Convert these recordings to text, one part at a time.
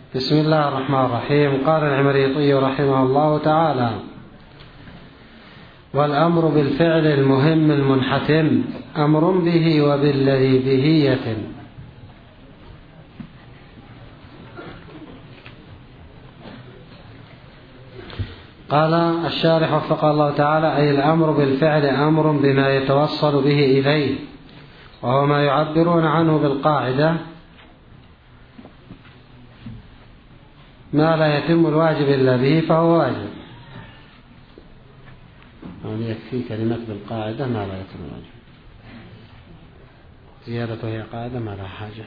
بسم الله الرحمن الرحيم. قال العمريطي رحمه الله تعالى: والأمر بالفعل المهم المنحتم أمر به وبالذي به يتم. قال الشارح وفقه الله تعالى: أي الأمر بالفعل أمر بما يتوصل به إليه، وهو ما يعبرون عنه بالقاعدة: ما لا يتم الواجب إلا به فهو واجب. يعني يكفي كلمة بالقاعدة ما لا يتم الواجب، زيادته هي قاعدة ما لها حاجة.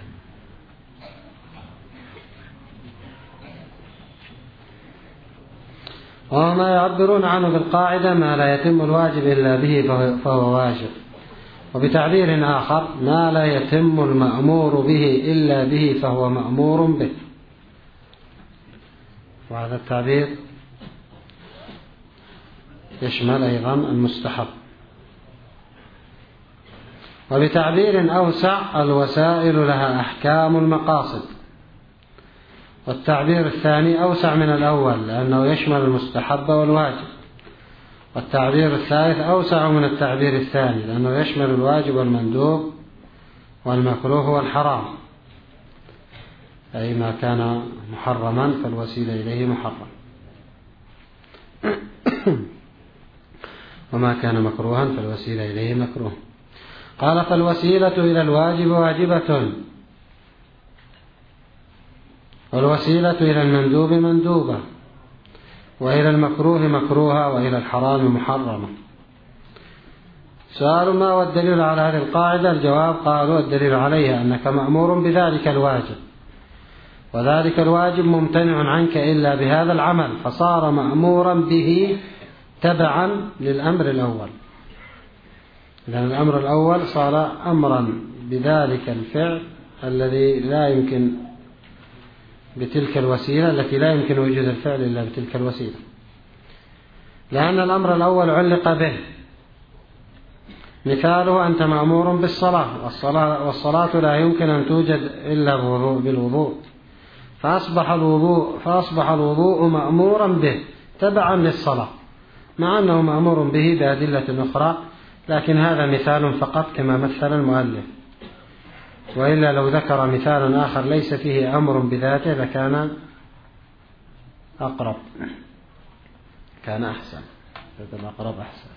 وما يعبرون عنه بالقاعدة: ما لا يتم الواجب إلا به فهو واجب. وبتعبير آخر: ما لا يتم المأمور به إلا به فهو مأمور به. وهذا التعبير يشمل أيضا المستحب. وبتعبير أوسع: الوسائل لها أحكام المقاصد. والتعبير الثاني أوسع من الأول لأنه يشمل المستحب والواجب. والتعبير الثالث أوسع من التعبير الثاني لأنه يشمل الواجب والمندوب والمكروه والحرام، أي ما كان محرما فالوسيلة إليه محرم، وما كان مكروها فالوسيلة إليه مكروه. قال: فالوسيلة إلى الواجب واجبة، والوسيلة إلى المندوب مندوبة، وإلى المكروه مكروهة، وإلى الحرام محرمة. سؤال: ما هو الدليل على هذه القاعدة؟ الجواب: قالوا: الدليل عليها أنك مأمور بذلك الواجب، وذلك الواجب ممتنع عنك إلا بهذا العمل، فصار مأمورا به تبعا للأمر الأول. لأن الأمر الأول صار أمرا بذلك الفعل الذي لا يمكن بتلك الوسيلة، التي لا يمكن وجود الفعل إلا بتلك الوسيلة، لأن الأمر الأول علق به. مثاله: أنت مأمور بالصلاة، والصلاة لا يمكن أن توجد إلا بالوضوء، فأصبح الوضوء مأمورا به تبعا للصلاة، مع أنه مأمور به بأدلة أخرى، لكن هذا مثال فقط كما مثل المؤلف. وإلا لو ذكر مثال آخر ليس فيه أمر بذاته لكان أقرب، كان أحسن، الأقرب أحسن.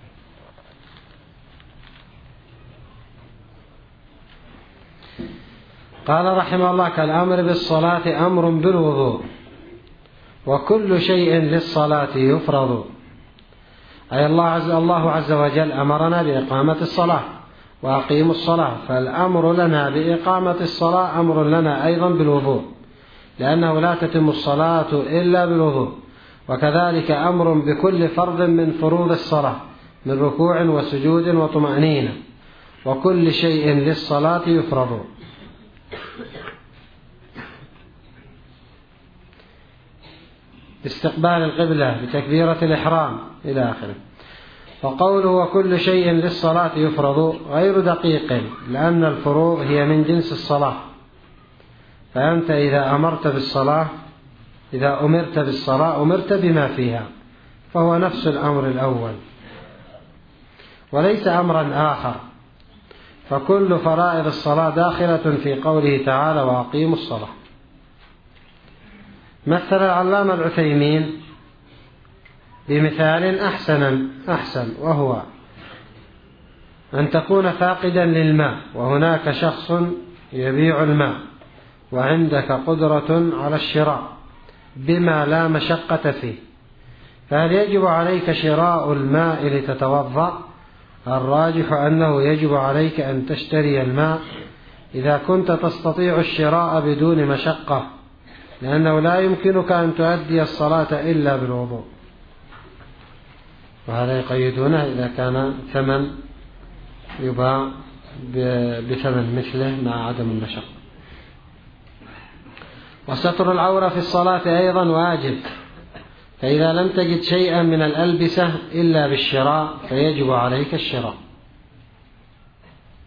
قال رحمه الله: كالأمر بالصلاة أمر بالوضوء، وكل شيء للصلاة يفرض. أي الله عز وجل أمرنا بإقامة الصلاة، وأقيموا الصلاة، فالأمر لنا بإقامة الصلاة أمر لنا أيضا بالوضوء، لأنه لا تتم الصلاة إلا بالوضوء. وكذلك أمر بكل فرض من فروض الصلاة من ركوع وسجود وطمأنينة، وكل شيء للصلاة يفرض. استقبال القبلة بتكبيرة الإحرام إلى آخره. وقوله وكل شيء للصلاة يفرض غير دقيق، لأن الفروض هي من جنس الصلاة، فأنت إذا أمرت بالصلاة أمرت بما فيها، فهو نفس الأمر الأول وليس أمرا آخر. فكل فرائض الصلاة داخلة في قوله تعالى: وأقيموا الصلاة. مثل العلامة العثيمين بمثال أحسن، وهو أن تكون فاقدا للماء، وهناك شخص يبيع الماء، وعندك قدرة على الشراء بما لا مشقة فيه، فهل يجب عليك شراء الماء لتتوضأ؟ الراجح أنه يجب عليك أن تشتري الماء إذا كنت تستطيع الشراء بدون مشقة، لأنه لا يمكنك أن تؤدي الصلاة إلا بالوضوء. وهذا يقيدونه إذا كان ثمن يباع بثمن مثله مع عدم المشقة. وستر العورة في الصلاة أيضا واجب، فإذا لم تجد شيئا من الألبسة إلا بالشراء فيجب عليك الشراء.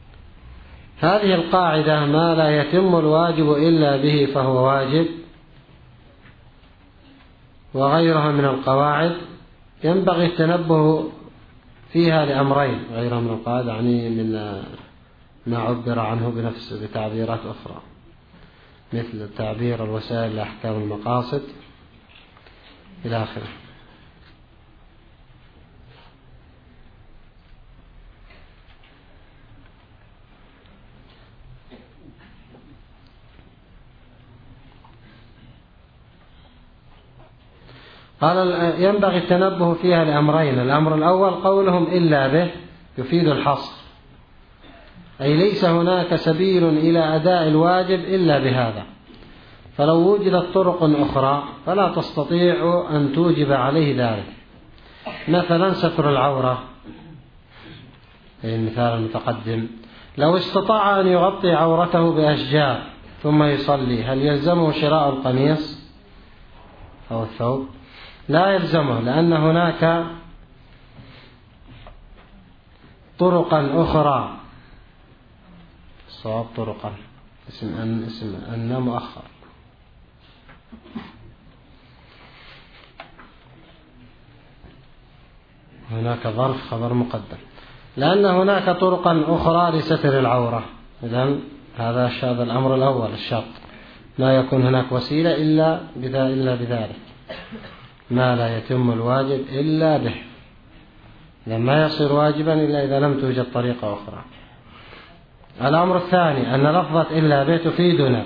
هذه القاعدة: ما لا يتم الواجب إلا به فهو واجب، وغيرها من القواعد ينبغي التنبه فيها لأمرين. غيرها من القواعد يعني من ما عبر عنه بنفسه بتعبيرات أخرى، مثل تعبير الوسائل لأحكام المقاصد إلى آخره. قال ينبغي التنبه فيها لأمرين. الأمر الأول قولهم إلا به يفيد الحصر، أي ليس هناك سبيل إلى أداء الواجب إلا بهذا، فلو وجدت طرق أخرى فلا تستطيع أن توجب عليه ذلك. مثلا ستر العورة، المثال المتقدم، لو استطاع أن يغطي عورته بأشجار ثم يصلي، هل يلزمه شراء القميص أو الثوب؟ لا يلزمه، لأن هناك طرقا أخرى. صواب طرقا، اسم أن مؤخر. هناك ظرف خبر مقدم، لأن هناك طرقا أخرى لستر العورة. إذن هذا الأمر الأول الشرط، لا يكون هناك وسيلة إلا بذلك، ما لا يتم الواجب إلا به، لما يصير واجبا إلا إذا لم توجد طريقة أخرى. الأمر الثاني أن لفظة إلا به تفيدنا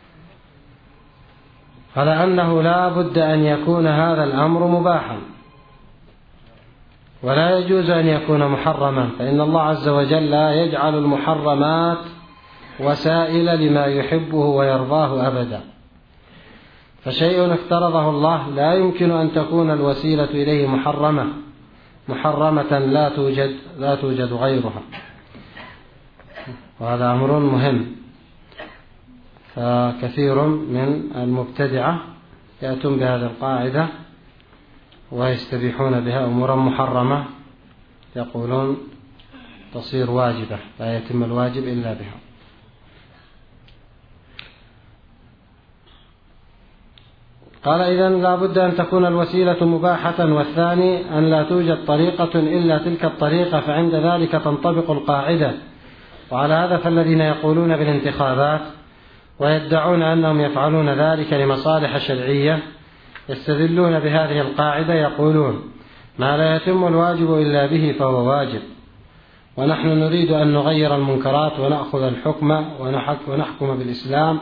على أنه لا بد أن يكون هذا الأمر مباحا، ولا يجوز أن يكون محرما، فإن الله عز وجل لا يجعل المحرمات وسائل لما يحبه ويرضاه أبدا. فشيء افترضه الله لا يمكن أن تكون الوسيلة إليه محرمة لا توجد غيرها، وهذا أمر مهم. فكثير من المبتدعة يأتون بهذه القاعدة ويستبيحون بها أمورا محرمة، يقولون تصير واجبة، لا يتم الواجب إلا بها. قال إذن لا بد أن تكون الوسيلة مباحة، والثاني أن لا توجد طريقة إلا تلك الطريقة، فعند ذلك تنطبق القاعدة. وعلى هذا فالذين يقولون بالانتخابات ويدعون أنهم يفعلون ذلك لمصالح شرعية يستدلون بهذه القاعدة، يقولون ما لا يتم الواجب إلا به فهو واجب، ونحن نريد أن نغير المنكرات ونأخذ الحكم ونحكم بالإسلام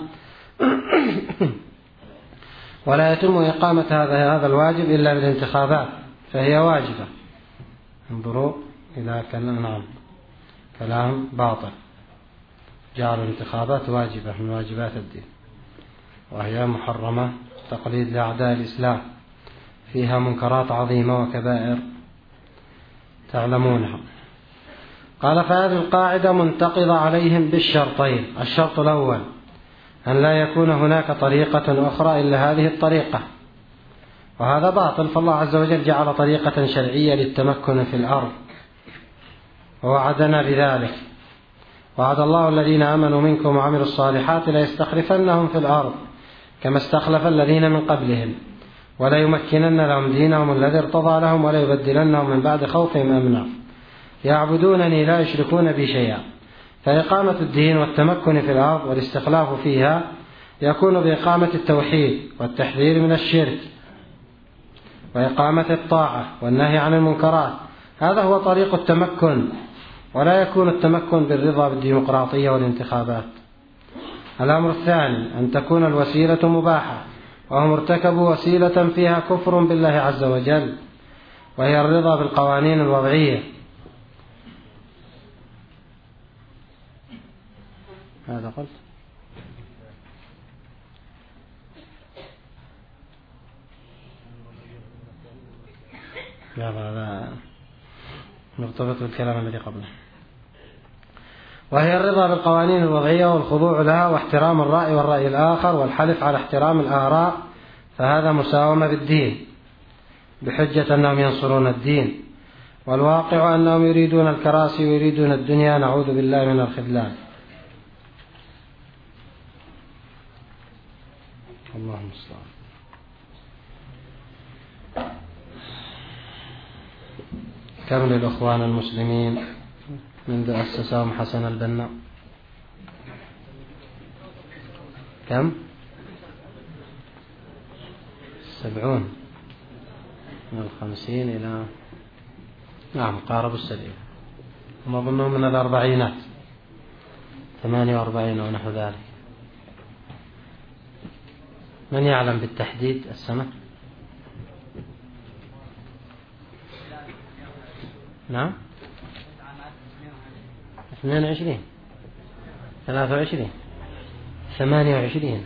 ولا يتم إقامة هذا الواجب إلا بالانتخابات، فهي واجبة. انظروا إلى كلام باطل، جعلوا الانتخابات واجبة من واجبات الدين، وهي محرمة تقليد لأعداء الإسلام، فيها منكرات عظيمة وكبائر تعلمونها. قال فهذه القاعدة منتقضة عليهم بالشرطين. الشرط الأول أن لا يكون هناك طريقة أخرى إلا هذه الطريقة، وهذا باطل، فالله عز وجل جعل طريقة شرعية للتمكن في الأرض ووعدنا بذلك. وعد الله الذين آمنوا منكم وعملوا الصالحات ليستخلفنهم في الأرض كما استخلف الذين من قبلهم ولا يمكنن لهم دينهم الذي ارتضى لهم ولا يبدلنهم من بعد خوفهم أمنا يعبدونني لا يشركون بي شيئا. فإقامة الدين والتمكن في الأرض والاستخلاف فيها يكون بإقامة التوحيد والتحذير من الشرك وإقامة الطاعة والنهي عن المنكرات، هذا هو طريق التمكن، ولا يكون التمكن بالرضا بالديمقراطية والانتخابات. الأمر الثاني أن تكون الوسيلة مباحة، وهم ارتكبوا وسيلة فيها كفر بالله عز وجل، وهي الرضا بالقوانين الوضعية. هذا قلت هذا مرتبط بالكلام الذي قبله. وهي الرضا بالقوانين الوضعية والخضوع لها واحترام الرأي والرأي الآخر والحلف على احترام الآراء، فهذا مساومة بالدين بحجة أنهم ينصرون الدين، والواقع أنهم يريدون الكراسي ويريدون الدنيا، نعوذ بالله من الخذلان. اللهم صل كم للإخوان المسلمين منذ أسسهم حسن البنا؟ كم؟ 70 من 50 إلى نعم قارب 70. هم أظنهم من 40 48 ونحو ذلك. من يعلم بالتحديد السنة؟ نعم 22 23 28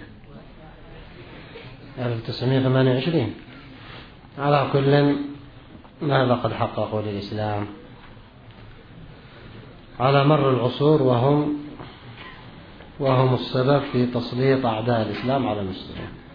1928. على كل ماذا قد حققوا للإسلام على مر العصور، وهم السبب في تسليط أعداء الإسلام على المسلمين.